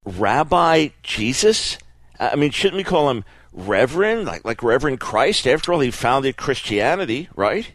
Rabbi Jesus? I mean, shouldn't we call him Reverend, like Reverend Christ? After all, he founded Christianity, right?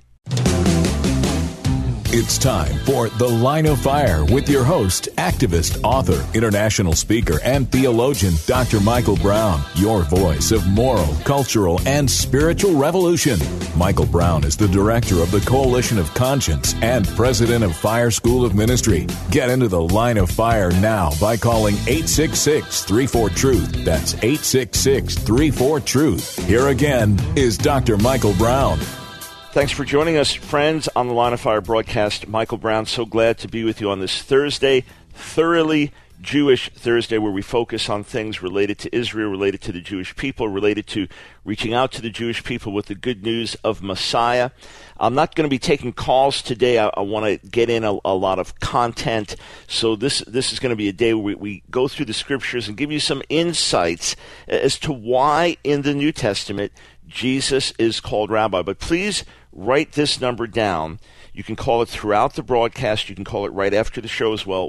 It's time for The Line of Fire with your host, activist, author, international speaker, and theologian, Dr. Michael Brown, your voice of moral, cultural, and spiritual revolution. Michael Brown is the director of the Coalition of Conscience and president of Fire School of Ministry. Get into The Line of Fire now by calling 866-34-TRUTH. That's 866-34-TRUTH. Here again is Dr. Michael Brown. Thanks for joining us, friends, on the Line of Fire broadcast. Michael Brown, so glad to be with you on this Thursday, thoroughly Jewish Thursday, where we focus on things related to Israel, related to the Jewish people, related to reaching out to the Jewish people with the good news of Messiah. I'm not going to be taking calls today. I want to get in a lot of content. So this is going to be a day where we go through the scriptures and give you some insights as to why in the New Testament Jesus is called Rabbi. But please write this number down. You can call it throughout the broadcast. You can call it right after the show as well.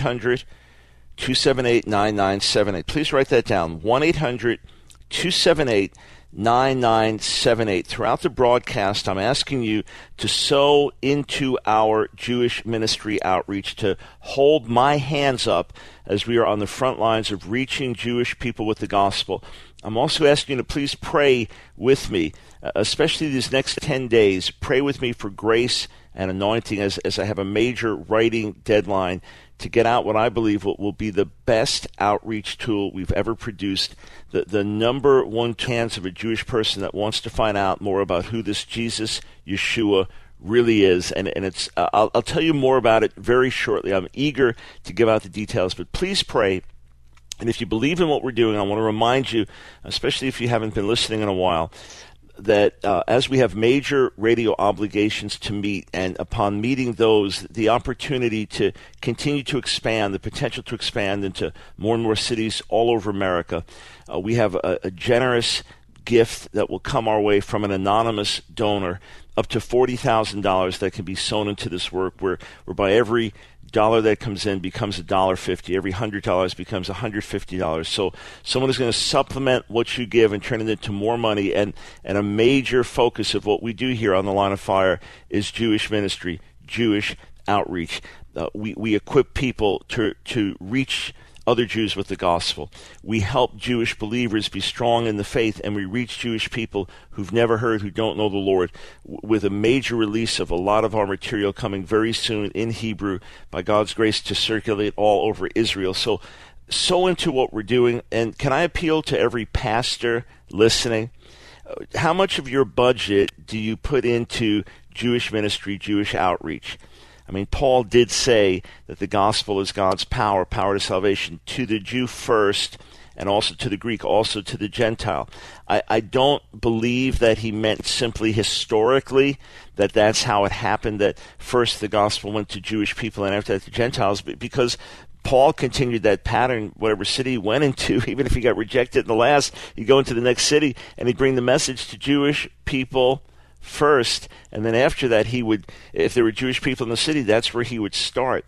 1-800-278-9978. Please write that down. 1-800-278-9978. Throughout the broadcast, I'm asking you to sow into our Jewish ministry outreach, to hold my hands up as we are on the front lines of reaching Jewish people with the gospel. I'm also asking you to please pray with me, especially these next 10 days. Pray with me for grace and anointing as I have a major writing deadline to get out what I believe will be the best outreach tool we've ever produced. The number one chance of a Jewish person that wants to find out more about who this Jesus, Yeshua, really is. And it's I'll tell you more about it very shortly. I'm eager to give out the details, but please pray. And if you believe in what we're doing, I want to remind you, especially if you haven't been listening in a while, that as we have major radio obligations to meet, and upon meeting those, the opportunity to continue to expand, the potential to expand into more and more cities all over America, we have a generous gift that will come our way from an anonymous donor, up to $40,000 that can be sown into this work, whereby every dollar that comes in becomes $1.50. Every $100 becomes $150. So someone is going to supplement what you give and turn it into more money. And a major focus of what we do here on the Line of Fire is Jewish ministry, Jewish outreach. We equip people to reach other Jews with the gospel. We help Jewish believers be strong in the faith, and we reach Jewish people who've never heard, who don't know the Lord, with a major release of a lot of our material coming very soon in Hebrew, by God's grace, to circulate all over Israel. So into what we're doing. And can I appeal to every pastor listening? How much of your budget do you put into Jewish ministry, Jewish outreach? I mean, Paul did say that the gospel is God's power to salvation, to the Jew first, and also to the Greek, also to the Gentile. I don't believe that he meant simply historically that that's how it happened, that first the gospel went to Jewish people and after that to Gentiles, because Paul continued that pattern, whatever city he went into. Even if he got rejected in the last, he'd go into the next city and he'd bring the message to Jewish people first, and then after that he would, if there were Jewish people in the city, that's where he would start.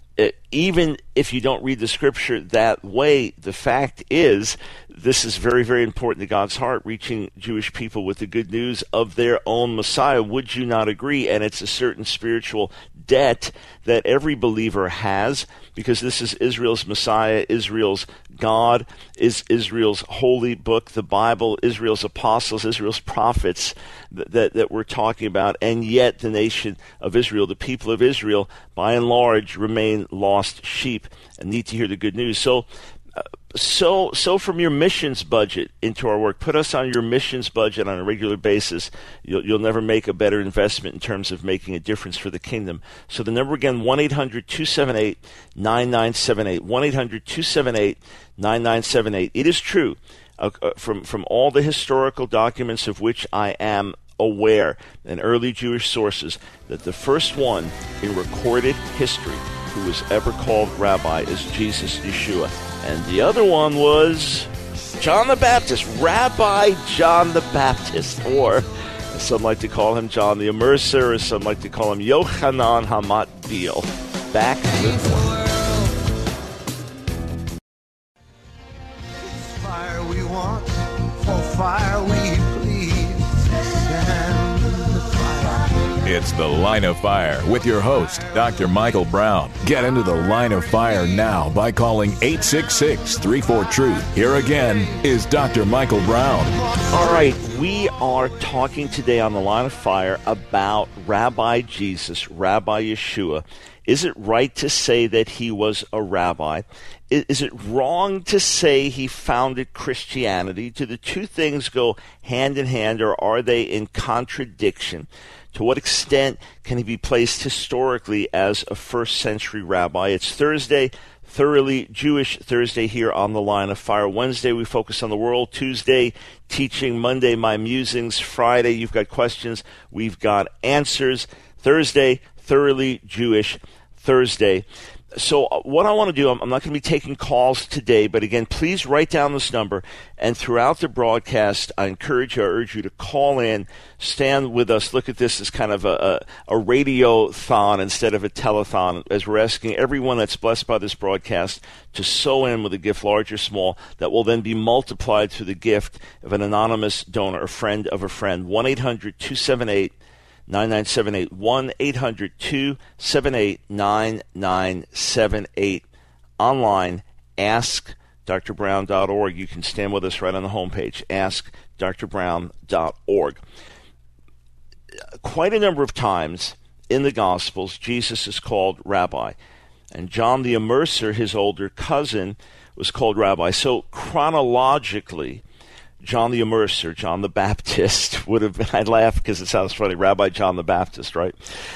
Even if you don't read the scripture that way, the fact is this is very, very important to God's heart, reaching Jewish people with the good news of their own Messiah. Would you not agree? And it's a certain spiritual debt that every believer has, because this is Israel's Messiah, Israel's God, is Israel's holy book, the Bible, Israel's apostles, Israel's prophets that we're talking about. And yet the nation of Israel, the people of Israel, by and large, remain lost sheep and need to hear the good news. So from your missions budget into our work, put us on your missions budget on a regular basis. You'll never make a better investment in terms of making a difference for the kingdom. So the number again, 1-800-278-9978, 1-800-278-9978. It is true, from all the historical documents of which I am aware, and early Jewish sources, that the first one in recorded history who was ever called rabbi is Jesus, Yeshua. And the other one was John the Baptist, Rabbi John the Baptist, or as some like to call him, John the Immerser, or some like to call him Yochanan HaMatbil. Back with more. fire, we please stand the fire. It's The Line of Fire with your host, Dr. Michael Brown. Get into The Line of Fire now by calling 866-34-TRUTH. Here again is Dr. Michael Brown. All right, we are talking today on The Line of Fire about Rabbi Jesus, Rabbi Yeshua. Is it right to say that he was a rabbi? Is it wrong to say he founded Christianity? Do the two things go hand in hand, or are they in contradiction? To what extent can he be placed historically as a first-century rabbi? It's Thursday, Thoroughly Jewish Thursday here on The Line of Fire. Wednesday, we focus on the world. Tuesday, teaching. Monday, my musings. Friday, you've got questions. We've got answers. Thursday, Thoroughly Jewish Thursday. So what I want to do, I'm not going to be taking calls today, but again, please write down this number, and throughout the broadcast, I urge you to call in, stand with us, look at this as kind of a radio-thon instead of a telethon, as we're asking everyone that's blessed by this broadcast to sow in with a gift, large or small, that will then be multiplied through the gift of an anonymous donor, a friend of a friend. 1-800-278 9978, 1-800-278-9978. Online, askdrbrown.org. You can stand with us right on the homepage, askdrbrown.org. Quite a number of times in the Gospels, Jesus is called Rabbi. And John the Immerser, his older cousin, was called Rabbi. So chronologically, John the Immerser, John the Baptist, would have been, I laugh because it sounds funny, Rabbi John the Baptist, right?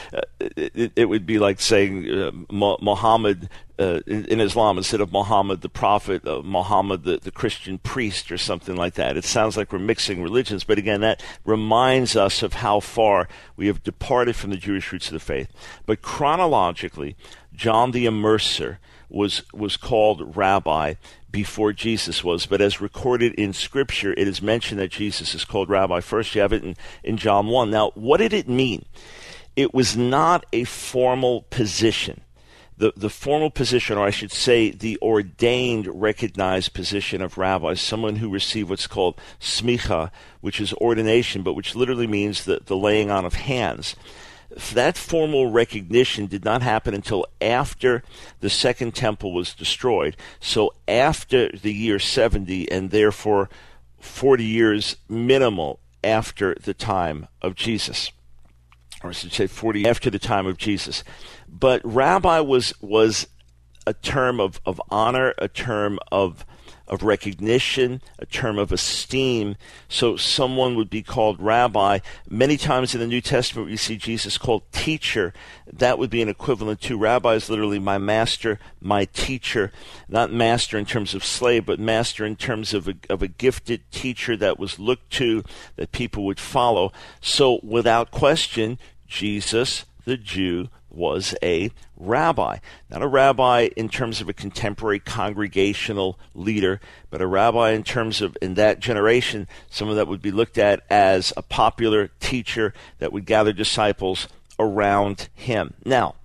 It would be like saying Muhammad in Islam, instead of Muhammad the prophet, Muhammad the Christian priest or something like that. It sounds like we're mixing religions, but again, that reminds us of how far we have departed from the Jewish roots of the faith. But chronologically, John the Immerser was called Rabbi before Jesus was, but as recorded in Scripture, it is mentioned that Jesus is called Rabbi. First, you have it in John 1. Now, what did it mean? It was not a formal position. The formal position, or I should say the ordained, recognized position of rabbi, someone who received what's called smicha, which is ordination, but which literally means the laying on of hands. That formal recognition did not happen until after the Second Temple was destroyed. So after the year 70, and therefore 40 years minimal after the time of Jesus. Or I should say 40 after the time of Jesus. But rabbi was a term of honor, a term of recognition, a term of esteem. So someone would be called rabbi. Many times in the New Testament, we see Jesus called teacher. That would be an equivalent to rabbi is literally my master, my teacher. Not master in terms of slave, but master in terms of a gifted teacher that was looked to, that people would follow. So without question, Jesus, the Jew, was a rabbi. Not a rabbi in terms of a contemporary congregational leader, but a rabbi in terms of, in that generation, someone that would be looked at as a popular teacher that would gather disciples around him. Now,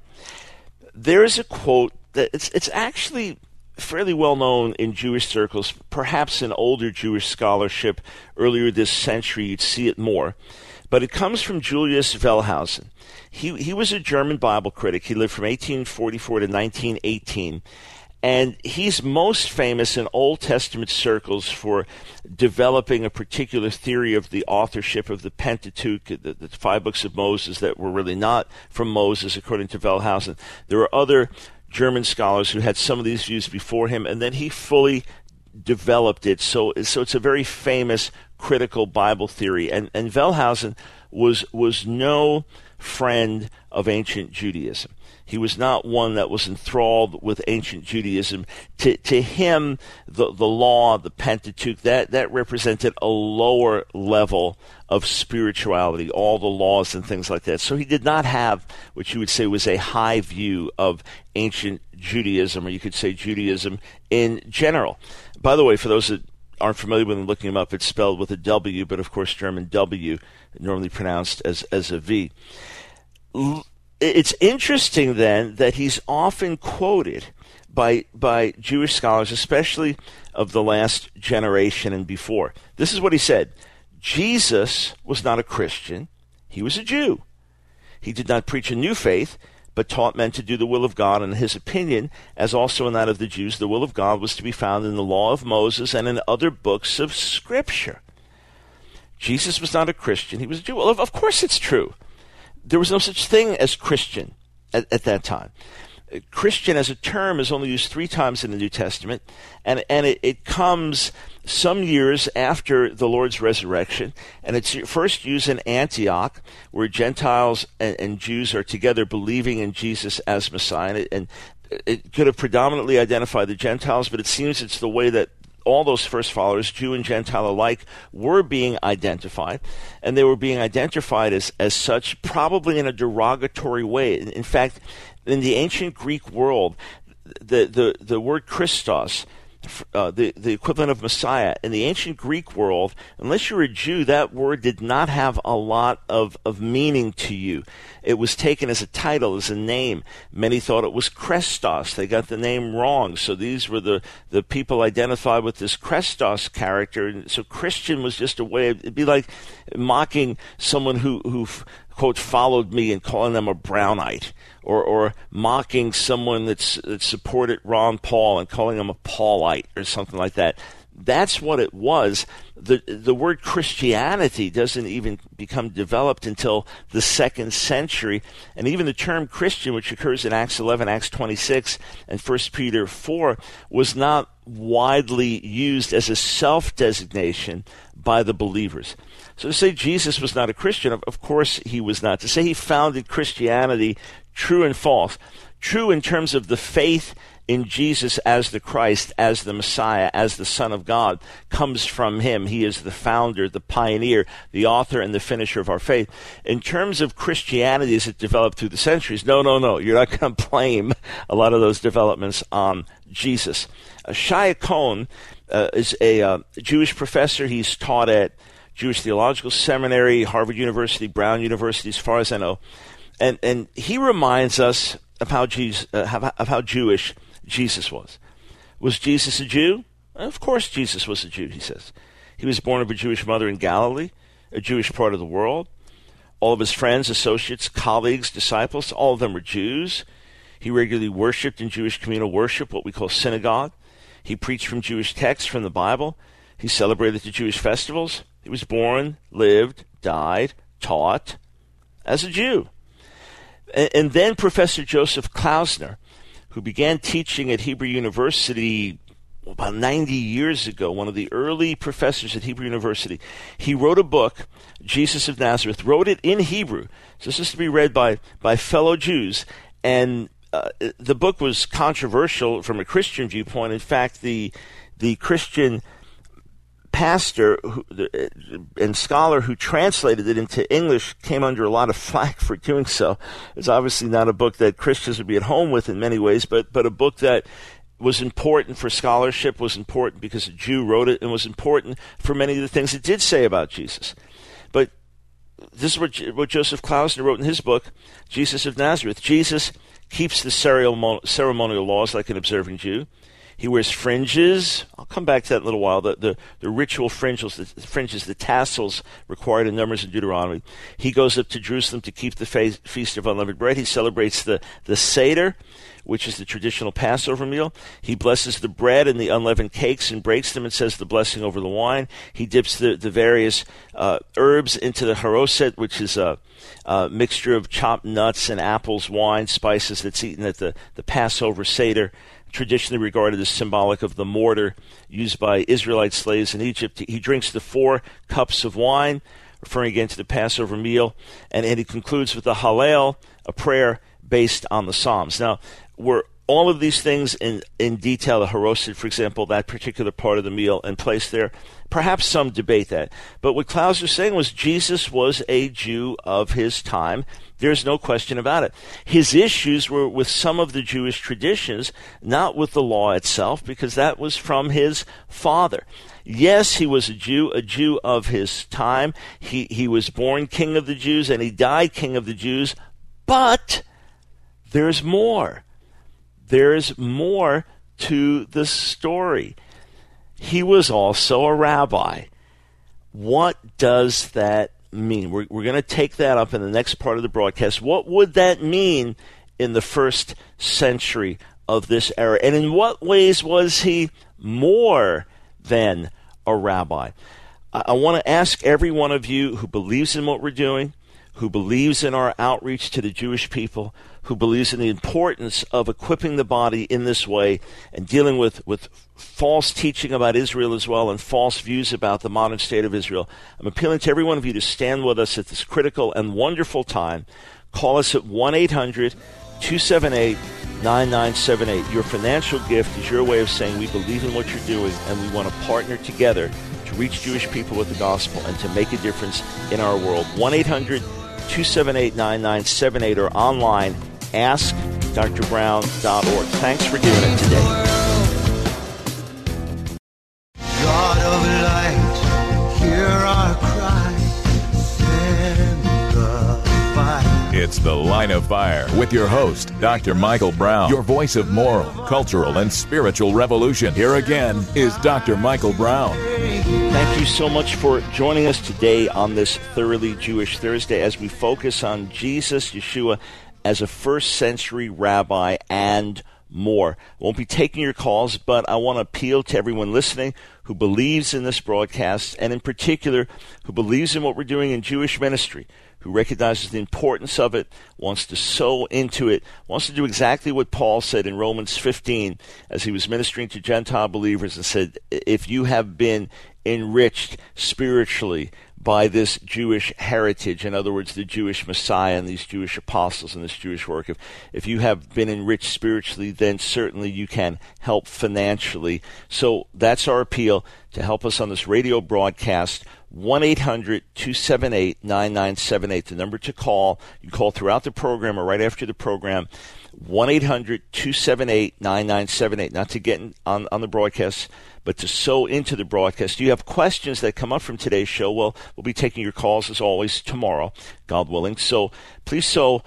there is a quote that it's actually fairly well known in Jewish circles, perhaps in older Jewish scholarship earlier this century, you'd see it more. But it comes from Julius Wellhausen. He was a German Bible critic. He lived from 1844 to 1918. And he's most famous in Old Testament circles for developing a particular theory of the authorship of the Pentateuch, the 5 books of Moses that were really not from Moses, according to Wellhausen. There were other German scholars who had some of these views before him, and then he fully developed it. So it's a very famous critical Bible theory. And Wellhausen was no friend of ancient Judaism. He was not one that was enthralled with ancient Judaism. To him, the law, the Pentateuch, that represented a lower level of spirituality, all the laws and things like that. So he did not have what you would say was a high view of ancient Judaism, or you could say Judaism in general. By the way, for those that aren't familiar with him, looking him up, it's spelled with a W, but of course German W, normally pronounced as a V. It's interesting then that he's often quoted by Jewish scholars, especially of the last generation and before. This is what he said. Jesus was not a Christian. He was a Jew. He did not preach a new faith, but taught men to do the will of God. In his opinion, as also in that of the Jews, the will of God was to be found in the law of Moses and in other books of Scripture. Jesus was not a Christian. He was a Jew. Well, of course it's true. There was no such thing as Christian at that time. Christian as a term is only used 3 times in the New Testament, and it comes some years after the Lord's resurrection, and it's first used in Antioch, where Gentiles and Jews are together believing in Jesus as Messiah, and it could have predominantly identified the Gentiles, but it seems it's the way that all those first followers, Jew and Gentile alike, were being identified, and they were being identified as such, probably in a derogatory way. In fact, in the ancient Greek world, the word Christos, the equivalent of Messiah, in the ancient Greek world, unless you're a Jew, that word did not have a lot of meaning to you. It was taken as a title, as a name. Many thought it was Christos. They got the name wrong. So these were the people identified with this Christos character. And so Christian was just a way of, it'd be like mocking someone who quote, followed me and calling them a Brownite, or mocking someone that supported Ron Paul and calling them a Paulite or something like that. That's what it was. The word Christianity doesn't even become developed until the 2nd century, and even the term Christian, which occurs in Acts 11, Acts 26, and 1 Peter 4, was not widely used as a self-designation by the believers. So to say Jesus was not a Christian, of course he was not. To say he founded Christianity, true and false. True in terms of the faith in Jesus as the Christ, as the Messiah, as the Son of God, comes from him. He is the founder, the pioneer, the author, and the finisher of our faith. In terms of Christianity as it developed through the centuries, no. You're not going to blame a lot of those developments on Jesus. Shia Cohn is a Jewish professor. He's taught at Jewish Theological Seminary, Harvard University, Brown University, as far as I know. And he reminds us of how Jewish Jesus was. Was Jesus a Jew? Of course Jesus was a Jew, he says. He was born of a Jewish mother in Galilee, a Jewish part of the world. All of his friends, associates, colleagues, disciples, all of them were Jews. He regularly worshipped in Jewish communal worship, what we call synagogue. He preached from Jewish texts from the Bible. He celebrated the Jewish festivals. He was born, lived, died, taught as a Jew. And then Professor Joseph Klausner, who began teaching at Hebrew University about 90 years ago, one of the early professors at Hebrew University, he wrote a book, Jesus of Nazareth, wrote it in Hebrew. So this is to be read by fellow Jews. And the book was controversial from a Christian viewpoint. In fact, the Christian pastor and scholar who translated it into English came under a lot of flack for doing so. It's obviously not a book that Christians would be at home with in many ways, but a book that was important for scholarship, was important because a Jew wrote it, and was important for many of the things it did say about Jesus. But this is what Joseph Klausner wrote in his book, Jesus of Nazareth. Jesus keeps the ceremonial laws like an observant Jew. He wears fringes. I'll come back to that in a little while. The ritual fringes, the tassels required in Numbers and Deuteronomy. He goes up to Jerusalem to keep the Feast of Unleavened Bread. He celebrates the Seder, which is the traditional Passover meal. He blesses the bread and the unleavened cakes and breaks them and says the blessing over the wine. He dips the various herbs into the haroset, which is a mixture of chopped nuts and apples, wine, spices that's eaten at the Passover Seder, traditionally regarded as symbolic of the mortar used by Israelite slaves in Egypt. He drinks the 4 cups of wine, referring again to the Passover meal, and he concludes with the Hallel, a prayer based on the Psalms. Now, were all of these things in detail, the haroset, for example, that particular part of the meal, and placed there? Perhaps some debate that. But what Klaus was saying was Jesus was a Jew of his time. There's no question about it. His issues were with some of the Jewish traditions, not with the law itself, because that was from his father. Yes, he was a Jew of his time. He was born king of the Jews, and he died king of the Jews. But there's more. there's more to the story. He was also a rabbi. What does that mean? We're going to take that up in the next part of the broadcast. What would that mean in the first century of this era? And in what ways was he more than a rabbi? I want to ask every one of you who believes in what we're doing, who believes in our outreach to the Jewish people, who believes in the importance of equipping the body in this way and dealing with false teaching about Israel as well and false views about the modern state of Israel. I'm appealing to every one of you to stand with us at this critical and wonderful time. Call us at 1-800-278-9978. Your financial gift is your way of saying we believe in what you're doing and we want to partner together to reach Jewish people with the gospel and to make a difference in our world. 1-800-278-9978 or online, askdrbrown.org. Thanks for doing it today. God of light, hear our cry, send the fire. It's The Line of Fire with your host, Dr. Michael Brown, your voice of moral, cultural, and spiritual revolution. Here again is Dr. Michael Brown. Thank you so much for joining us today on this Thoroughly Jewish Thursday as we focus on Jesus, Yeshua, as a first century rabbi and more. I won't be taking your calls, but I want to appeal to everyone listening who believes in this broadcast, and in particular, who believes in what we're doing in Jewish ministry, who recognizes the importance of it, wants to sow into it, wants to do exactly what Paul said in Romans 15 as he was ministering to Gentile believers and said, if you have been enriched spiritually by this Jewish heritage, in other words, the Jewish Messiah and these Jewish apostles and this Jewish work, if you have been enriched spiritually, then certainly you can help financially. So that's our appeal to help us on this radio broadcast. 1-800-278-9978, the number to call. You call throughout the program or right after the program, 1-800-278-9978, not to get on the broadcast, but to sow into the broadcast. You have questions that come up from today's show. Well, we'll be taking your calls as always tomorrow, God willing. So please sow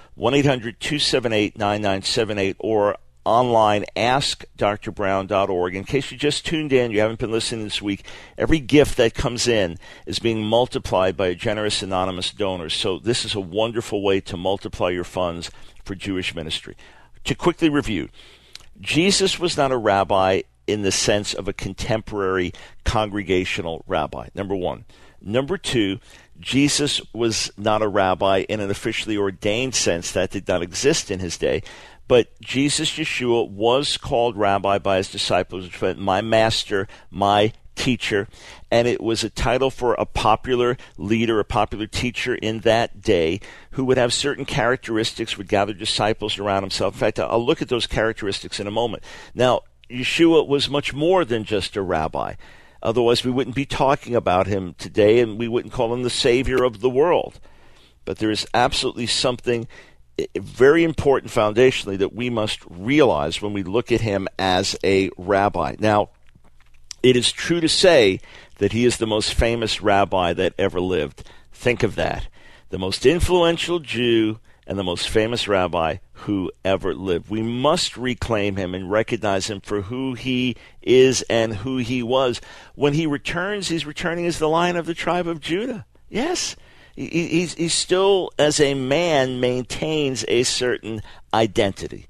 1-800-278-9978 or online, askdrbrown.org. In case you just tuned in, you haven't been listening this week, every gift that comes in is being multiplied by a generous anonymous donor. So this is a wonderful way to multiply your funds for Jewish ministry. To quickly review, Jesus was not a rabbi in the sense of a contemporary congregational rabbi, number one. Number two, Jesus was not a rabbi in an officially ordained sense. That did not exist in his day. But Jesus, Yeshua, was called rabbi by his disciples, which meant my master, my teacher. And it was a title for a popular leader, a popular teacher in that day who would have certain characteristics, would gather disciples around himself. In fact, I'll look at those characteristics in a moment. Now, Yeshua was much more than just a rabbi. Otherwise, we wouldn't be talking about him today, and we wouldn't call him the Savior of the world. But there is absolutely something very important foundationally that we must realize when we look at him as a rabbi. Now, it is true to say that he is the most famous rabbi that ever lived. Think of that. The most influential Jew and the most famous rabbi who ever lived. We must reclaim him and recognize him for who he is and who he was. When he returns, he's returning as the Lion of the tribe of Judah. Yes. He still, as a man, maintains a certain identity.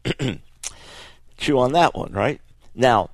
Chew on that one, right? Now,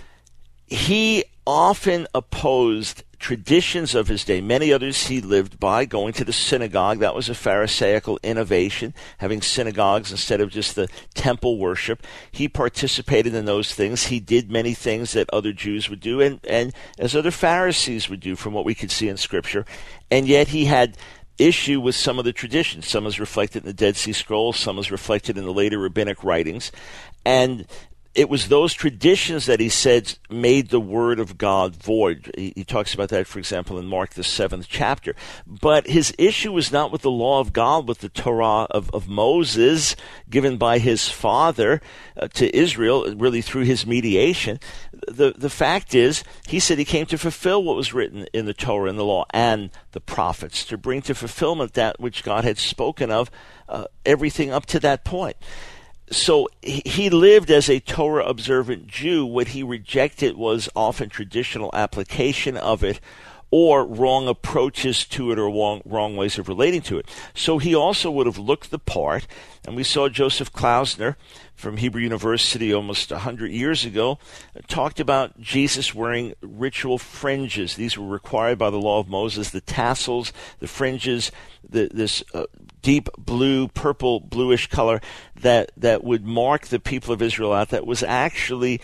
he often opposed traditions of his day. Many others he lived by, going to the synagogue. That was a Pharisaical innovation, having synagogues instead of just the temple worship. He participated in those things. He did many things that other Jews would do, and as other Pharisees would do from what we could see in Scripture. And yet he had issue with some of the traditions. Some is reflected in the Dead Sea Scrolls. Some is reflected in the later rabbinic writings. And it was those traditions that he said made the word of God void. He talks about that, for example, in Mark, the 7th chapter. But his issue was not with the law of God, with the Torah of Moses, given by his father to Israel, really through his mediation. The fact is, he said he came to fulfill what was written in the Torah and the law and the prophets, to bring to fulfillment that which God had spoken of, everything up to that point. So he lived as a Torah-observant Jew. What he rejected was often traditional application of it, or wrong approaches to it, or wrong ways of relating to it. So he also would have looked the part, and we saw Joseph Klausner from Hebrew University almost 100 years ago talked about Jesus wearing ritual fringes. These were required by the law of Moses, the tassels, the fringes, this deep blue, purple, bluish color that would mark the people of Israel out. That was actually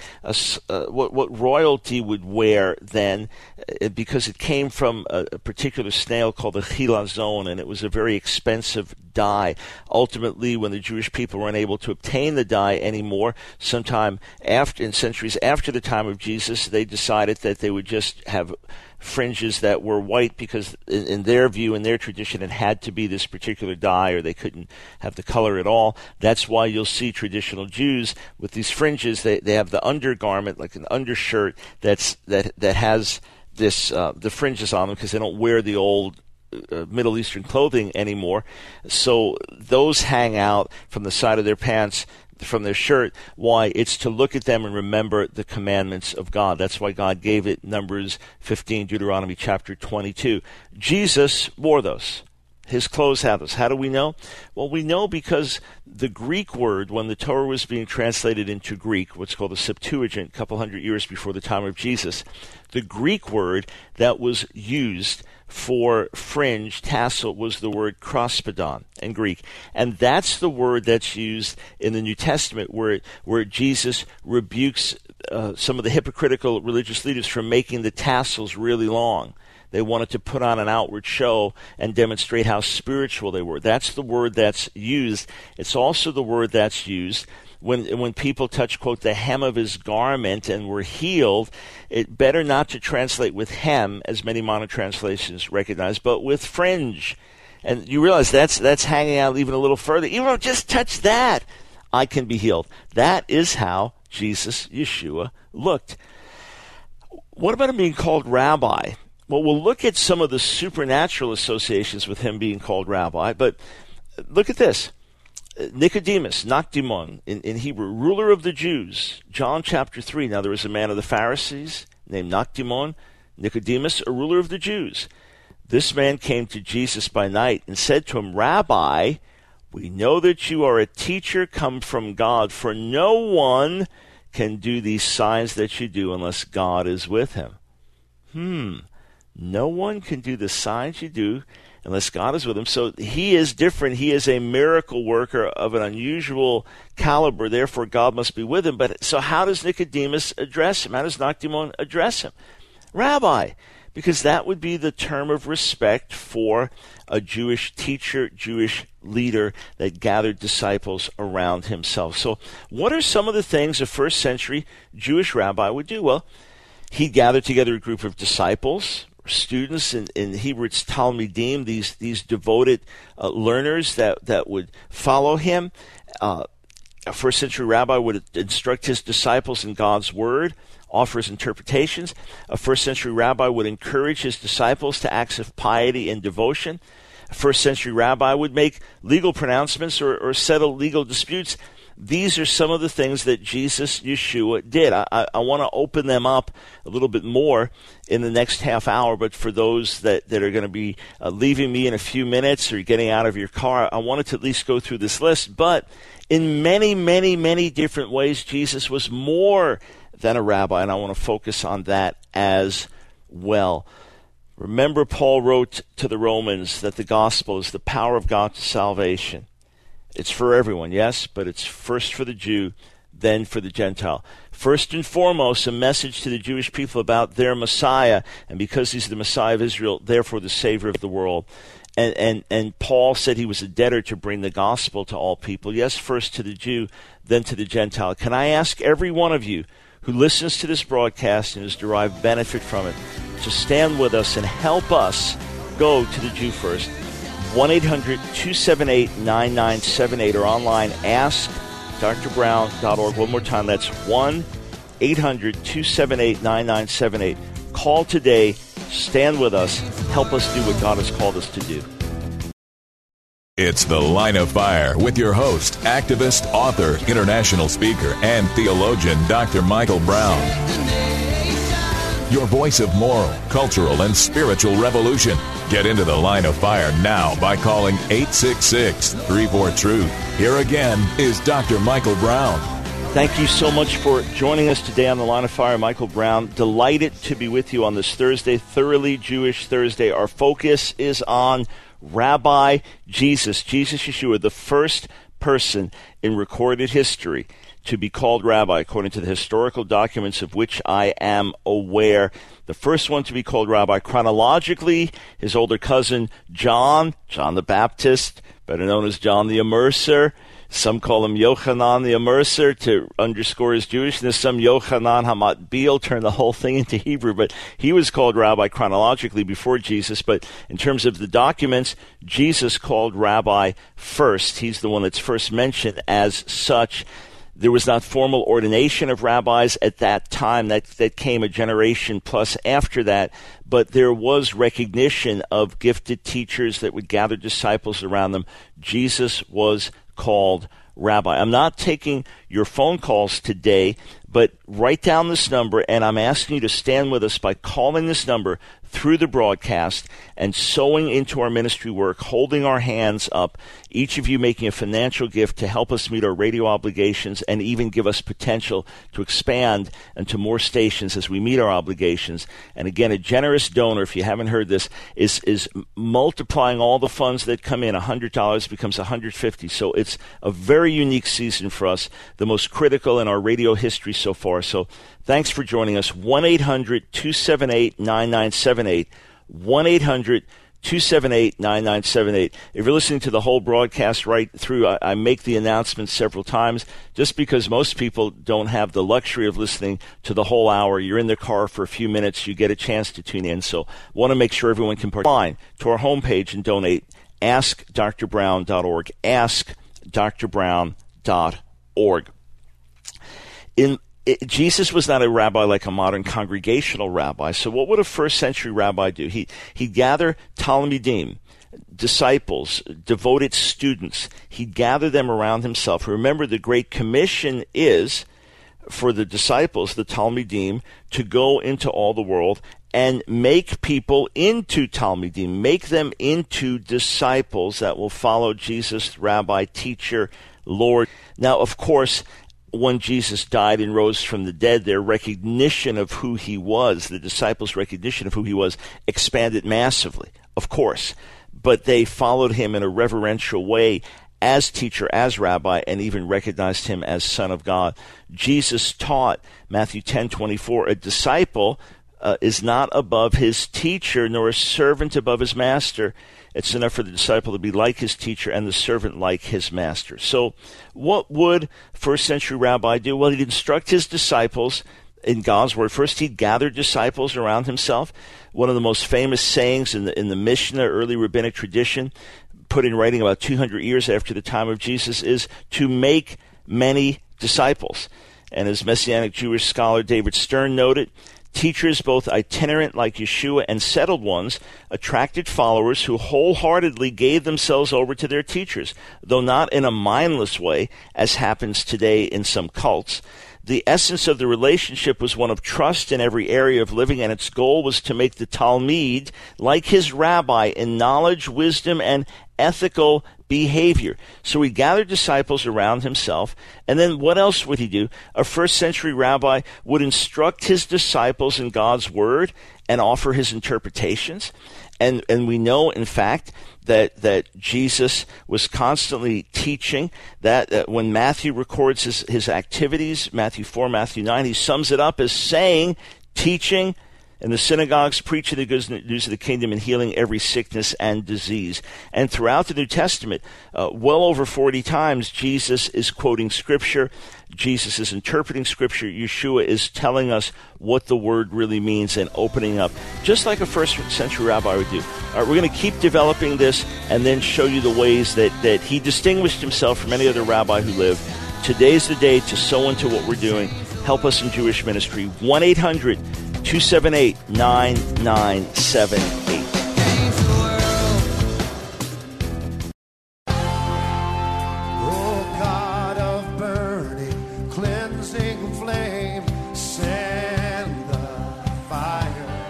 what royalty would wear then, because it came from a particular snail called the chilazon, and it was a very expensive dye. Ultimately, when the Jewish people were unable to obtain the dye anymore, sometime in centuries after the time of Jesus, they decided that they would just have fringes that were white, because in their view, in their tradition, it had to be this particular dye, or they couldn't have the color at all. That's why you'll see traditional Jews with these fringes. They have the undergarment, like an undershirt that has this the fringes on them, because they don't wear the old Middle Eastern clothing anymore. So those hang out from the side of their pants, from their shirt. Why? It's to look at them and remember the commandments of God. That's why God gave it. Numbers 15, Deuteronomy chapter 22. Jesus wore those. His clothes have those. How do we know? Well, we know because the Greek word, when the Torah was being translated into Greek, what's called the Septuagint, a couple hundred years before the time of Jesus, the Greek word that was used for fringe, tassel, was the word krospedon in Greek. And that's the word that's used in the New Testament where Jesus rebukes some of the hypocritical religious leaders for making the tassels really long. They wanted to put on an outward show and demonstrate how spiritual they were. That's the word that's used. It's also the word that's used when people touch, quote, the hem of his garment and were healed. It better not to translate with hem, as many modern translations recognize, but with fringe. And you realize that's hanging out even a little further. Even if I just touch that, I can be healed. That is how Jesus, Yeshua, looked. What about him being called rabbi? Well, we'll look at some of the supernatural associations with him being called rabbi, but look at this. Nicodemus, Nakdimon, in Hebrew, ruler of the Jews, John chapter 3. Now there was a man of the Pharisees named Nakdimon, Nicodemus, a ruler of the Jews. This man came to Jesus by night and said to him, Rabbi, we know that you are a teacher come from God, for no one can do these signs that you do unless God is with him. No one can do the signs you do unless God is with him. So he is different. He is a miracle worker of an unusual caliber. Therefore, God must be with him. But so how does Nicodemus address him? How does Nakdimon address him? Rabbi, because that would be the term of respect for a Jewish teacher, Jewish leader that gathered disciples around himself. So what are some of the things a first century Jewish rabbi would do? Well, he'd gather together a group of disciples, students, in Hebrew it's Talmidim, these devoted learners that would follow him. A first century rabbi would instruct his disciples in God's word, offer his interpretations. A first century rabbi would encourage his disciples to acts of piety and devotion. A first century rabbi would make legal pronouncements or settle legal disputes. These are some of the things that Jesus, Yeshua, did. I want to open them up a little bit more in the next half hour, but for those that are going to be leaving me in a few minutes or getting out of your car, I wanted to at least go through this list. But in many, many, many different ways, Jesus was more than a rabbi, and I want to focus on that as well. Remember, Paul wrote to the Romans that the gospel is the power of God to salvation. It's for everyone, yes, but it's first for the Jew, then for the Gentile. First and foremost, a message to the Jewish people about their Messiah, and because he's the Messiah of Israel, therefore the Savior of the world. And Paul said he was a debtor to bring the gospel to all people, yes, first to the Jew, then to the Gentile. Can I ask every one of you who listens to this broadcast and has derived benefit from it to stand with us and help us go to the Jew first? 1-800-278-9978 or online, askdrbrown.org. One more time, that's 1-800-278-9978. Call today, stand with us, help us do what God has called us to do. It's The Line of Fire with your host, activist, author, international speaker, and theologian, Dr. Michael Brown. Your voice of moral, cultural, and spiritual revolution. Get into The Line of Fire now by calling 866-34-TRUTH. Here again is Dr. Michael Brown. Thank you so much for joining us today on The Line of Fire. Michael Brown, delighted to be with you on this Thursday, Thoroughly Jewish Thursday. Our focus is on Rabbi Jesus Yeshua, the first person in recorded history to be called rabbi, according to the historical documents of which I am aware. The first one to be called rabbi chronologically, his older cousin John the Baptist, better known as John the Immerser. Some call him Yochanan the Immerser to underscore his Jewishness. Some Yochanan Hamatbil turn the whole thing into Hebrew, but he was called rabbi chronologically before Jesus. But in terms of the documents, Jesus called rabbi first. He's the one that's first mentioned as such. There was not formal ordination of rabbis at that time. That came a generation plus after that. But there was recognition of gifted teachers that would gather disciples around them. Jesus was called rabbi. I'm not taking your phone calls today, but write down this number, and I'm asking you to stand with us by calling this number through the broadcast and sowing into our ministry work, holding our hands up, each of you making a financial gift to help us meet our radio obligations and even give us potential to expand into more stations as we meet our obligations. And again, a generous donor, if you haven't heard this, is multiplying all the funds that come in. $100 becomes $150. So it's a very unique season for us, the most critical in our radio history so far. So thanks for joining us. 1-800-278-9978. 1-800-278-9978. If you're listening to the whole broadcast right through, I make the announcement several times just because most people don't have the luxury of listening to the whole hour. You're in the car for a few minutes. You get a chance to tune in. So want to make sure everyone can participate. To our homepage and donate. AskDrBrown.org. AskDrBrown.org. Jesus was not a rabbi like a modern congregational rabbi. So what would a first century rabbi do? He'd gather Talmidim, disciples, devoted students. He'd gather them around himself. Remember, the Great Commission is for the disciples, the Talmidim, to go into all the world and make people into Talmidim, make them into disciples that will follow Jesus, rabbi, teacher, Lord. Now, of course, when Jesus died and rose from the dead, their recognition of who he was, the disciples' recognition of who he was, expanded massively, of course. But they followed him in a reverential way as teacher, as rabbi, and even recognized him as Son of God. Jesus taught, Matthew 10:24, a disciple is not above his teacher, nor a servant above his master. It's enough for the disciple to be like his teacher and the servant like his master. So what would first century rabbi do? Well, he'd instruct his disciples in God's word. First, he'd gather disciples around himself. One of the most famous sayings in the Mishnah, early rabbinic tradition, put in writing about 200 years after the time of Jesus, is to make many disciples. And as Messianic Jewish scholar David Stern noted, teachers, both itinerant like Yeshua and settled ones, attracted followers who wholeheartedly gave themselves over to their teachers, though not in a mindless way, as happens today in some cults. The essence of the relationship was one of trust in every area of living, and its goal was to make the Talmid like his rabbi in knowledge, wisdom, and ethical behavior. So he gathered disciples around himself, and then what else would he do? A first century rabbi would instruct his disciples in God's word and offer his interpretations. And we know, in fact, that Jesus was constantly teaching, that when Matthew records his activities, Matthew 4, Matthew 9, he sums it up as saying, teaching in the synagogues, preaching the good news of the kingdom and healing every sickness and disease. And throughout the New Testament, well over 40 times, Jesus is quoting Scripture. Jesus is interpreting Scripture. Yeshua is telling us what the Word really means and opening up, just like a first century rabbi would do. All right, we're going to keep developing this and then show you the ways that he distinguished himself from any other rabbi who lived. Today's the day to sow into what we're doing. Help us in Jewish ministry. 1-800-278-9978.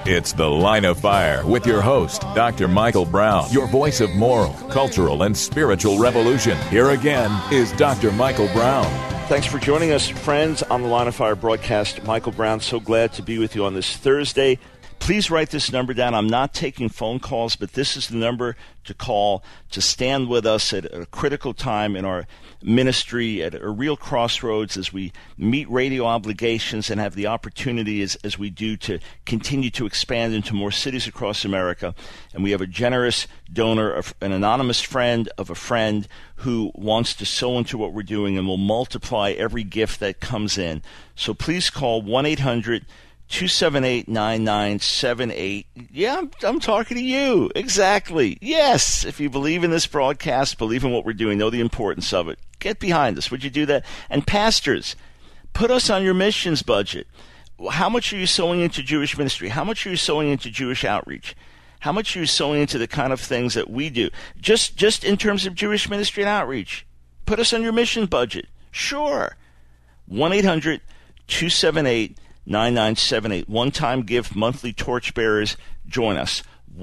It's The Line of Fire with your host, Dr. Michael Brown, your voice of moral, cultural, and spiritual revolution. Here again is Dr. Michael Brown. Thanks for joining us, friends, on the Line of Fire broadcast. Michael Brown, so glad to be with you on this Thursday. Please write this number down. I'm not taking phone calls, but this is the number to call to stand with us at a critical time in our ministry, at a real crossroads as we meet radio obligations and have the opportunity as we do to continue to expand into more cities across America. And we have a generous donor, an anonymous friend of a friend who wants to sow into what we're doing and will multiply every gift that comes in. So please call 1-800-278-9978. Yeah, I'm talking to you. Exactly. Yes. If you believe in this broadcast, believe in what we're doing, know the importance of it, get behind us. Would you do that? And pastors, put us on your missions budget. How much are you sowing into Jewish ministry? How much are you sowing into Jewish outreach? How much are you sowing into the kind of things that we do? Just in terms of Jewish ministry and outreach. Put us on your mission budget. Sure. 1-800-278-9978. One-time gift, monthly torchbearers. Join us.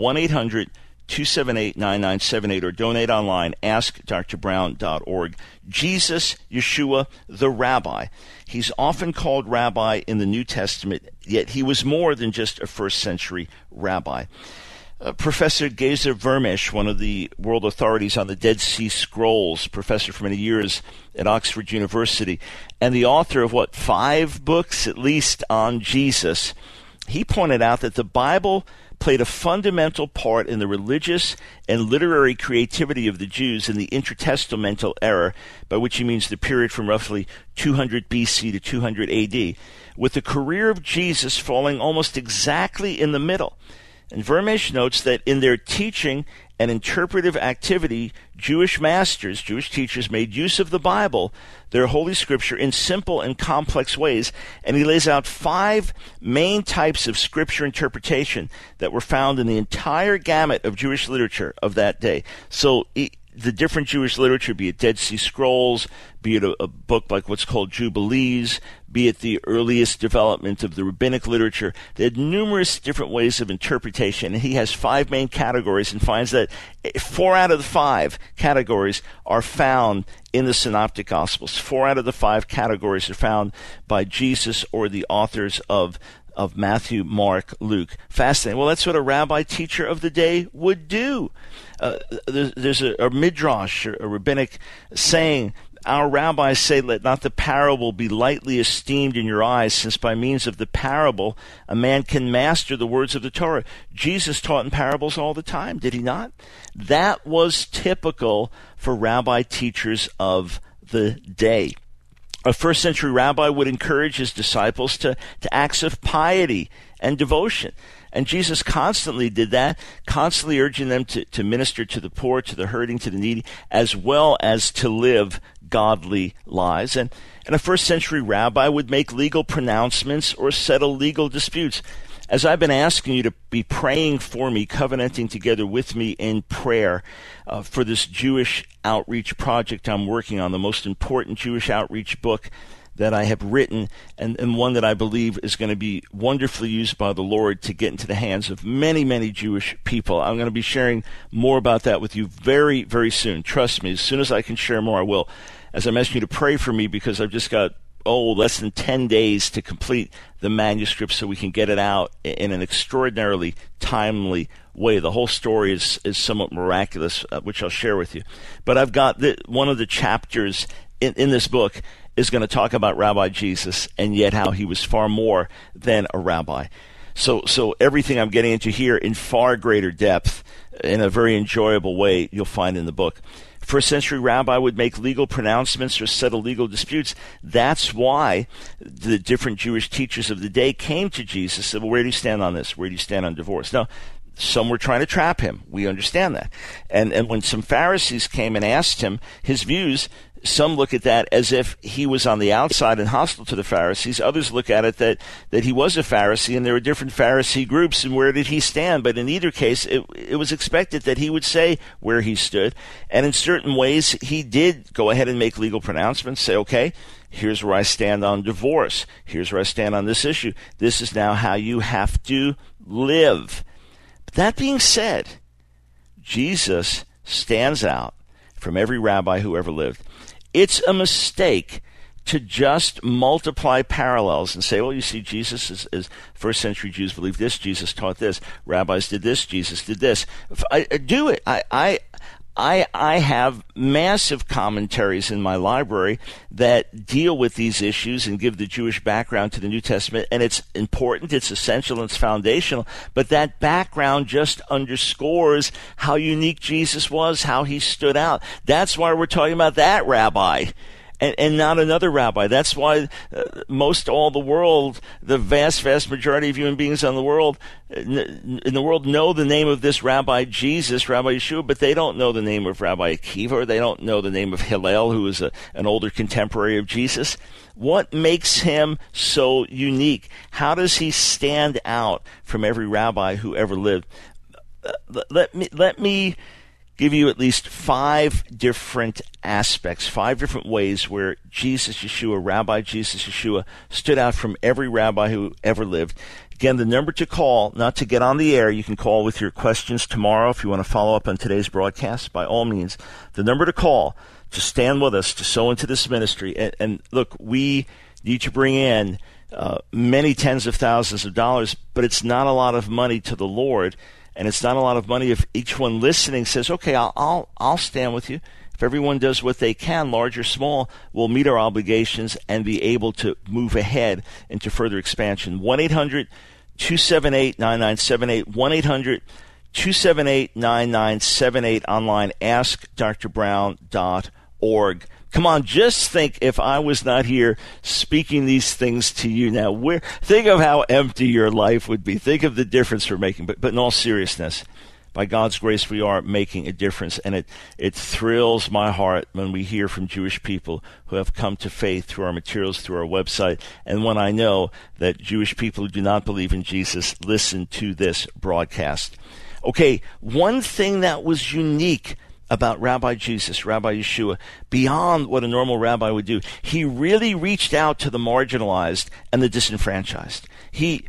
1-800-278-9978 or donate online. AskDrBrown.org. Jesus, Yeshua, the Rabbi. He's often called Rabbi in the New Testament, yet he was more than just a first-century rabbi. Professor Gezer Vermes, one of the world authorities on the Dead Sea Scrolls, professor for many years at Oxford University, and the author of, 5 books at least on Jesus, he pointed out that the Bible played a fundamental part in the religious and literary creativity of the Jews in the intertestamental era, by which he means the period from roughly 200 BC to 200 AD, with the career of Jesus falling almost exactly in the middle. And Vermes notes that in their teaching and interpretive activity, Jewish masters, Jewish teachers, made use of the Bible, their Holy Scripture, in simple and complex ways. And he lays out 5 main types of Scripture interpretation that were found in the entire gamut of Jewish literature of that day. So the different Jewish literature, be it Dead Sea Scrolls, be it a book like what's called Jubilees, be it the earliest development of the rabbinic literature, they had numerous different ways of interpretation. And he has 5 main categories and finds that 4 out of the 5 categories are found in the Synoptic Gospels. 4 out of the 5 categories are found by Jesus or the authors of Matthew, Mark, Luke. Fascinating. Well, that's what a rabbi teacher of the day would do. There's a midrash, a rabbinic saying, our rabbis say, let not the parable be lightly esteemed in your eyes, since by means of the parable a man can master the words of the Torah. Jesus taught in parables all the time, did he not? That was typical for rabbi teachers of the day. A first-century rabbi would encourage his disciples to acts of piety and devotion. And Jesus constantly did that, constantly urging them to minister to the poor, to the hurting, to the needy, as well as to live godly lives. And a first-century rabbi would make legal pronouncements or settle legal disputes. As I've been asking you to be praying for me, covenanting together with me in prayer for this Jewish outreach project I'm working on, the most important Jewish outreach book that I have written, and one that I believe is going to be wonderfully used by the Lord to get into the hands of many, many Jewish people. I'm going to be sharing more about that with you very, very soon. Trust me, as soon as I can share more, I will. As I'm asking you to pray for me, because I've just got less than 10 days to complete the manuscript so we can get it out in an extraordinarily timely way. The whole story is somewhat miraculous, which I'll share with you. But I've got one of the chapters in this book is going to talk about Rabbi Jesus, and yet how he was far more than a rabbi. So everything I'm getting into here in far greater depth, in a very enjoyable way, you'll find in the book. First century rabbi would make legal pronouncements or settle legal disputes. That's why the different Jewish teachers of the day came to Jesus and said, well, where do you stand on this? Where do you stand on divorce? Now, some were trying to trap him. We understand that. And when some Pharisees came and asked him his views, some look at that as if he was on the outside and hostile to the Pharisees. Others look at it that he was a Pharisee and there were different Pharisee groups, and where did he stand? But in either case, it was expected that he would say where he stood. And in certain ways, he did go ahead and make legal pronouncements, say, okay, Here's where I stand on divorce. Here's where I stand on this issue. This is now how you have to live. But that being said, Jesus stands out from every rabbi who ever lived. It's a mistake to just multiply parallels and say, well, you see, Jesus is first century Jews believe this, Jesus taught this, rabbis did this, Jesus did this. I do it. I have massive commentaries in my library that deal with these issues and give the Jewish background to the New Testament, and it's important, it's essential, it's foundational, but that background just underscores how unique Jesus was, how he stood out. That's why we're talking about that rabbi. And not another rabbi. That's why most all the world, the vast majority of human beings in the world know the name of this Rabbi Jesus, Rabbi Yeshua, but they don't know the name of Rabbi Akiva, or they don't know the name of Hillel, who is an older contemporary of Jesus. What makes him so unique? How does he stand out from every rabbi who ever lived? Let me give you at least 5 different aspects, 5 different ways where Jesus Yeshua, Rabbi Jesus Yeshua, stood out from every rabbi who ever lived. Again, the number to call, not to get on the air, you can call with your questions tomorrow if you want to follow up on today's broadcast, by all means. The number to call to stand with us, to sow into this ministry. And look, we need to bring in many tens of thousands of dollars, but it's not a lot of money to the Lord. And it's not a lot of money if each one listening says, okay, I'll stand with you. If everyone does what they can, large or small, we'll meet our obligations and be able to move ahead into further expansion. 1-800-278-9978, 1-800-278-9978, online, askdrbrown.org. Come on, just think if I was not here speaking these things to you now. Think of how empty your life would be. Think of the difference we're making. But in all seriousness, by God's grace, we are making a difference. And it thrills my heart when we hear from Jewish people who have come to faith through our materials, through our website. And when I know that Jewish people who do not believe in Jesus listen to this broadcast. Okay, one thing that was unique about Rabbi Jesus, Rabbi Yeshua, beyond what a normal rabbi would do, he really reached out to the marginalized and the disenfranchised. He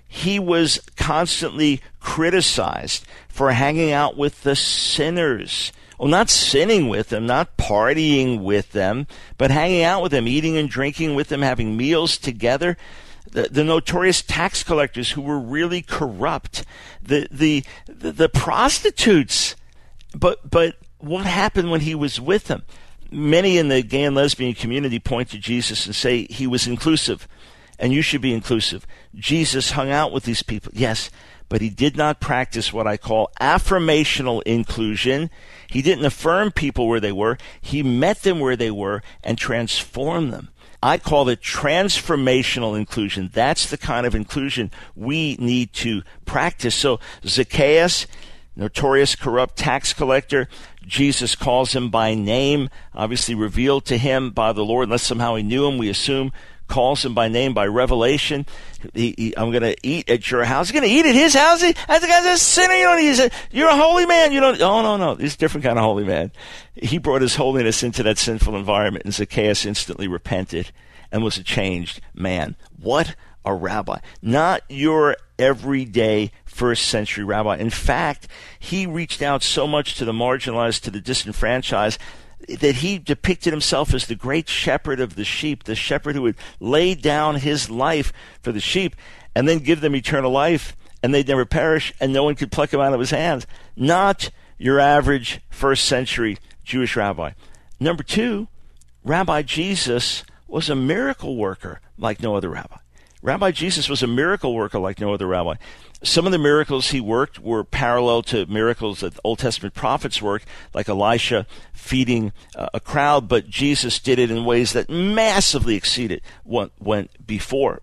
was constantly criticized for hanging out with the sinners. Well, not sinning with them, not partying with them, but hanging out with them, eating and drinking with them, having meals together. The notorious tax collectors who were really corrupt, the prostitutes. But what happened when he was with them? Many in the gay and lesbian community point to Jesus and say he was inclusive, and you should be inclusive. Jesus hung out with these people, yes, but he did not practice what I call affirmational inclusion. He didn't affirm people where they were. He met them where they were and transformed them. I call it transformational inclusion. That's the kind of inclusion we need to practice. So Zacchaeus, notorious corrupt tax collector, Jesus calls him by name, obviously revealed to him by the Lord, unless somehow he knew him, we assume, calls him by name, by revelation. I'm going to eat at your house. You're going to eat at his house? That's the guy's a sinner. You're a holy man. No. He's a different kind of holy man. He brought his holiness into that sinful environment, and Zacchaeus instantly repented and was a changed man. What a rabbi. Not your everyday first century rabbi. In fact, he reached out so much to the marginalized, to the disenfranchised, that he depicted himself as the great shepherd of the sheep, the shepherd who would lay down his life for the sheep and then give them eternal life, and they'd never perish, and no one could pluck him out of his hands. Not your average first century Jewish rabbi. Number 2, Rabbi Jesus was a miracle worker like no other rabbi. Rabbi Jesus was a miracle worker like no other rabbi. Some of the miracles he worked were parallel to miracles that Old Testament prophets worked, like Elisha feeding a crowd, but Jesus did it in ways that massively exceeded what went before.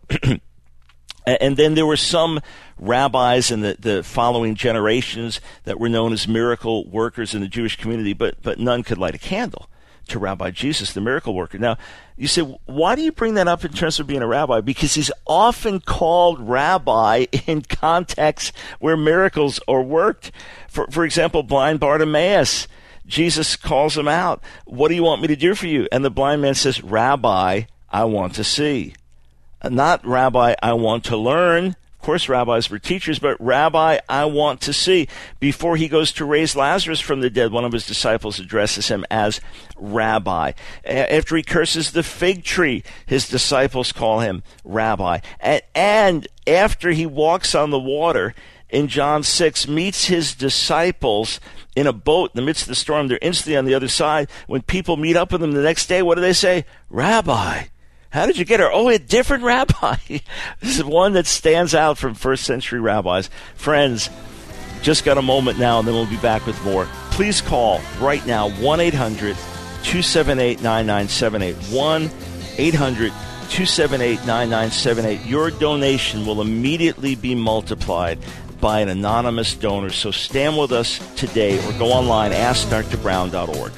And then there were some rabbis in the following generations that were known as miracle workers in the Jewish community, but none could light a candle to Rabbi Jesus, the miracle worker. Now, you say, why do you bring that up in terms of being a rabbi? Because he's often called rabbi in contexts where miracles are worked. For example, blind Bartimaeus, Jesus calls him out. What do you want me to do for you? And the blind man says, Rabbi, I want to see. Not, Rabbi, I want to learn. Of course, rabbis were teachers, but Rabbi, I want to see. Before he goes to raise Lazarus from the dead, one of his disciples addresses him as Rabbi. After he curses the fig tree, his disciples call him Rabbi. And after he walks on the water in John 6, meets his disciples in a boat in the midst of the storm, they're instantly on the other side. When people meet up with him the next day, what do they say? Rabbi. How did you get her? Oh, a different rabbi. This is one that stands out from first century rabbis. Friends, just got a moment now, and then we'll be back with more. Please call right now, 1-800-278-9978. 1-800-278-9978. Your donation will immediately be multiplied by an anonymous donor. So stand with us today or go online, AskDrBrown.org.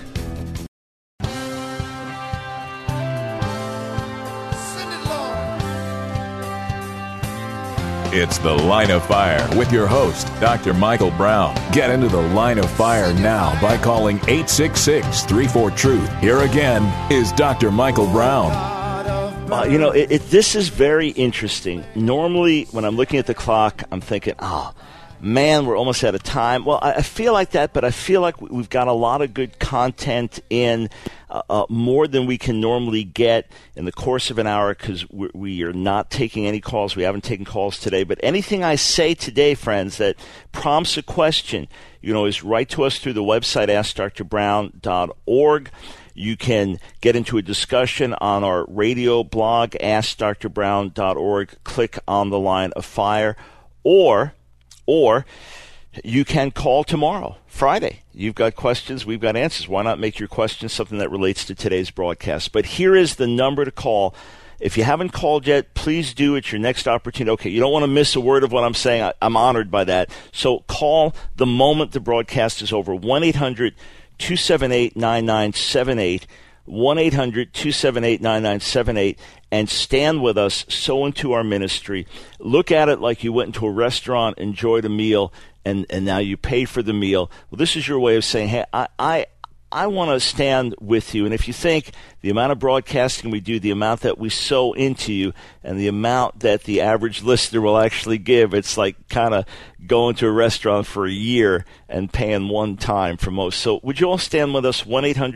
It's The Line of Fire with your host, Dr. Michael Brown. Get into the Line of Fire now by calling 866-34-TRUTH. Here again is Dr. Michael Brown. This is very interesting. Normally, when I'm looking at the clock, I'm thinking, man, we're almost out of time. Well, I feel like that, but I feel like we've got a lot of good content in, more than we can normally get in the course of an hour, because we are not taking any calls. We haven't taken calls today. But anything I say today, friends, that prompts a question, is write to us through the website, AskDrBrown.org. You can get into a discussion on our radio blog, AskDrBrown.org. Click on the Line of Fire. Or you can call tomorrow, Friday. You've got questions, we've got answers. Why not make your questions something that relates to today's broadcast? But here is the number to call. If you haven't called yet, please do. It's your next opportunity. Okay, you don't want to miss a word of what I'm saying. I'm honored by that. So call the moment the broadcast is over. 1-800-278-9978. 1-800-278-9978, and stand with us, sow into our ministry. Look at it like you went into a restaurant, enjoyed a meal, and now you pay for the meal. Well, this is your way of saying, hey, I want to stand with you. And if you think the amount of broadcasting we do, the amount that we sow into you, and the amount that the average listener will actually give, it's like kind of going to a restaurant for a year and paying one time for most. So would you all stand with us?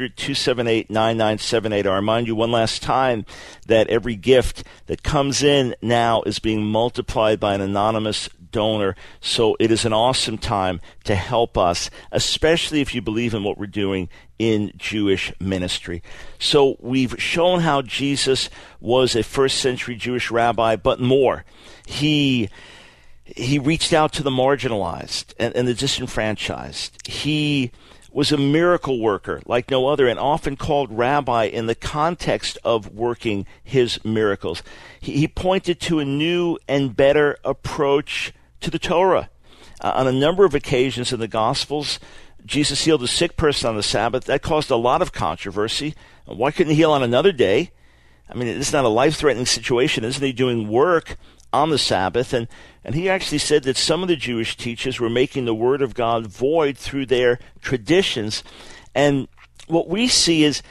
1-800-278-9978. I remind you one last time that every gift that comes in now is being multiplied by an anonymous donor. So it is an awesome time to help us, especially if you believe in what we're doing in Jewish ministry. So we've shown how Jesus was a first century Jewish rabbi, but more. He reached out to the marginalized and the disenfranchised. He was a miracle worker like no other, and often called rabbi in the context of working his miracles. He pointed to a new and better approach to the Torah. On a number of occasions in the Gospels, Jesus healed a sick person on the Sabbath. That caused a lot of controversy. Why couldn't he heal on another day? I mean, it's not a life-threatening situation. Isn't he doing work on the Sabbath? And he actually said that some of the Jewish teachers were making the Word of God void through their traditions. And what we see is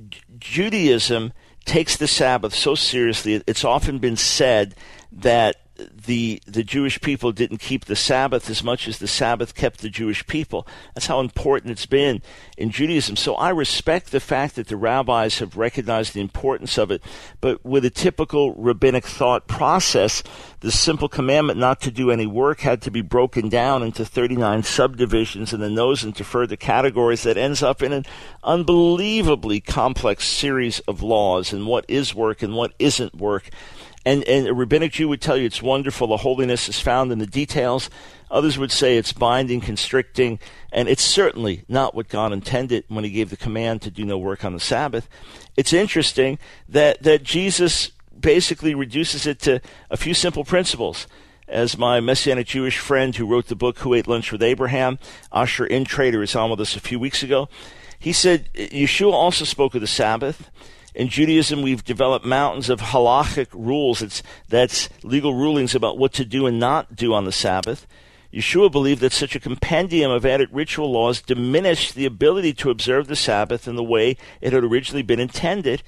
Judaism takes the Sabbath so seriously. It's often been said that the Jewish people didn't keep the Sabbath as much as the Sabbath kept the Jewish people. That's how important it's been in Judaism. So I respect the fact that the rabbis have recognized the importance of it, but with a typical rabbinic thought process, the simple commandment not to do any work had to be broken down into 39 subdivisions and then those into further categories that ends up in an unbelievably complex series of laws and what is work and what isn't work. And a rabbinic Jew would tell you it's wonderful, the holiness is found in the details. Others would say it's binding, constricting, and it's certainly not what God intended when he gave the command to do no work on the Sabbath. It's interesting that Jesus basically reduces it to a few simple principles. As my Messianic Jewish friend who wrote the book Who Ate Lunch with Abraham, Asher Intrater, is on with us a few weeks ago, he said Yeshua also spoke of the Sabbath. In Judaism, we've developed mountains of halachic rules. That's legal rulings about what to do and not do on the Sabbath. Yeshua believed that such a compendium of added ritual laws diminished the ability to observe the Sabbath in the way it had originally been intended.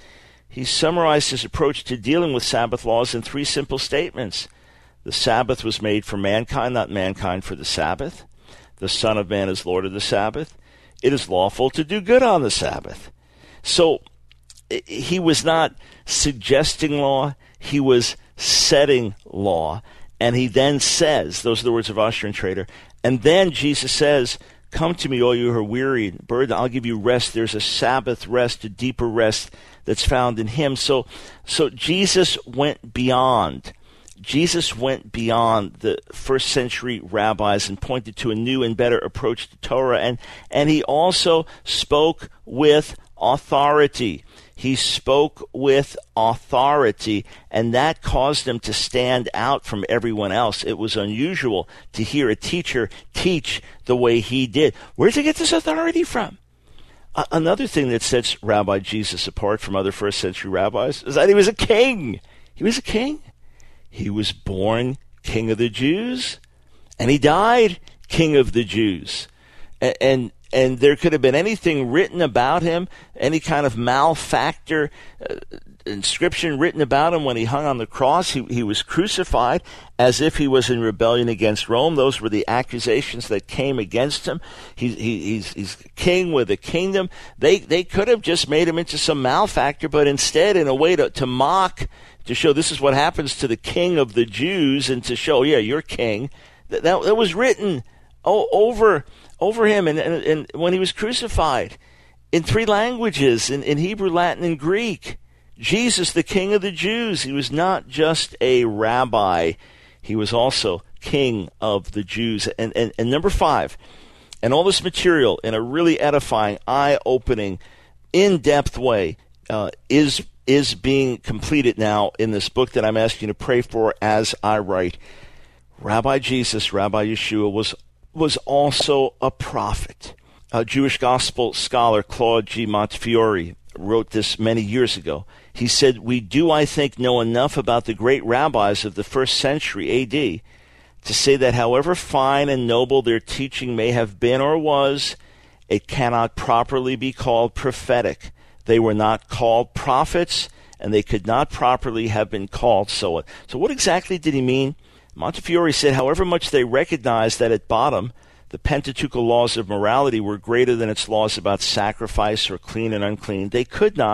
he summarized his approach to dealing with Sabbath laws in 3 simple statements. The Sabbath was made for mankind, not mankind for the Sabbath. The Son of Man is Lord of the Sabbath. It is lawful to do good on the Sabbath. So he was not suggesting law, he was setting law. And he then says, those are the words of Oster and Trader, and then Jesus says, come to me, all you who are weary and burdened, I'll give you rest. There's a Sabbath rest, a deeper rest that's found in him. So Jesus went beyond. Jesus went beyond the first century rabbis and pointed to a new and better approach to Torah. And he also spoke with authority. He spoke with authority, and that caused him to stand out from everyone else. It was unusual to hear a teacher teach the way he did. Where did he get this authority from? Another thing that sets Rabbi Jesus apart from other first century rabbis is that he was a king. He was a king. He was born King of the Jews, and he died King of the Jews. And there could have been anything written about him, any kind of malfactor inscription written about him when he hung on the cross. He was crucified as if he was in rebellion against Rome. Those were the accusations that came against him. He's king with a kingdom. They could have just made him into some malfactor, but instead, in a way to mock, to show this is what happens to the King of the Jews, and to show, yeah, you're king. That was written over him, and when he was crucified, in 3 languages, in Hebrew, Latin, and Greek. Jesus, the King of the Jews. He was not just a rabbi. He was also King of the Jews. And number 5, and all this material in a really edifying, eye-opening, in-depth way is being completed now in this book that I'm asking you to pray for as I write. Rabbi Jesus, Rabbi Yeshua, was also a prophet. A Jewish gospel scholar, Claude G. Montefiore, wrote this many years ago. He said, we do, I think, know enough about the great rabbis of the first century A.D. to say that however fine and noble their teaching may have been or was, it cannot properly be called prophetic. They were not called prophets, and they could not properly have been called so. So what exactly did he mean? Montefiore said, however much they recognized that at bottom, the Pentateuchal laws of morality were greater than its laws about sacrifice or clean and unclean, they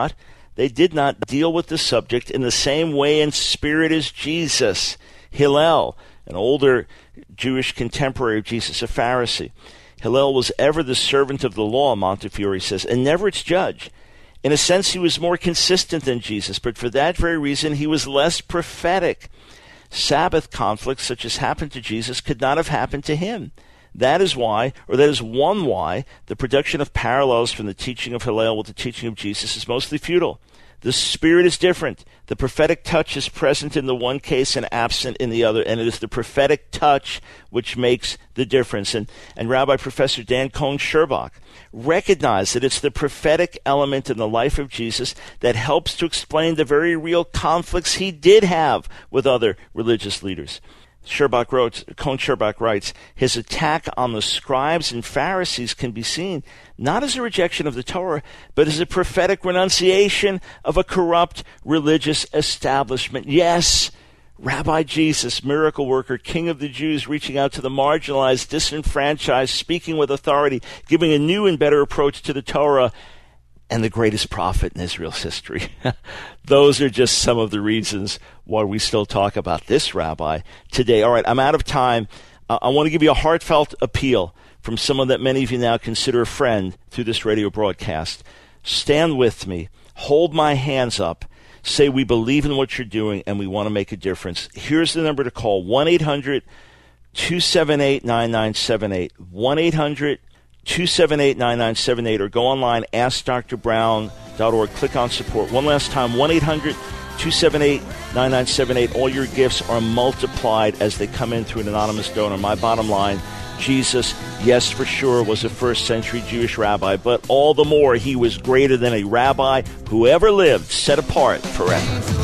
did not deal with the subject in the same way and spirit as Jesus. Hillel, an older Jewish contemporary of Jesus, a Pharisee. Hillel was ever the servant of the law, Montefiore says, and never its judge. In a sense, he was more consistent than Jesus, but for that very reason, he was less prophetic. Sabbath conflicts, such as happened to Jesus, could not have happened to him. That is why, or that is one why, the production of parallels from the teaching of Hillel with the teaching of Jesus is mostly futile. The spirit is different. The prophetic touch is present in the one case and absent in the other, and it is the prophetic touch which makes the difference. And Rabbi Professor Dan Cohen-Sherbach recognized that it's the prophetic element in the life of Jesus that helps to explain the very real conflicts he did have with other religious leaders. Cohen-Sherbach writes, his attack on the scribes and Pharisees can be seen not as a rejection of the Torah, but as a prophetic renunciation of a corrupt religious establishment. Yes, Rabbi Jesus, miracle worker, King of the Jews, reaching out to the marginalized, disenfranchised, speaking with authority, giving a new and better approach to the Torah, and the greatest prophet in Israel's history. Those are just some of the reasons why we still talk about this rabbi today. All right, I'm out of time. I want to give you a heartfelt appeal from someone that many of you now consider a friend through this radio broadcast. Stand with me. Hold my hands up. Say we believe in what you're doing and we want to make a difference. Here's the number to call, 1-800-278-9978. 1-800-278-9978, or go online, askdrbrown.org. Click on support. One last time, 1-800-278-9978. All your gifts are multiplied as they come in through an anonymous donor. My bottom line, Jesus, yes, for sure, was a first-century Jewish rabbi, but all the more he was greater than a rabbi who ever lived, set apart forever.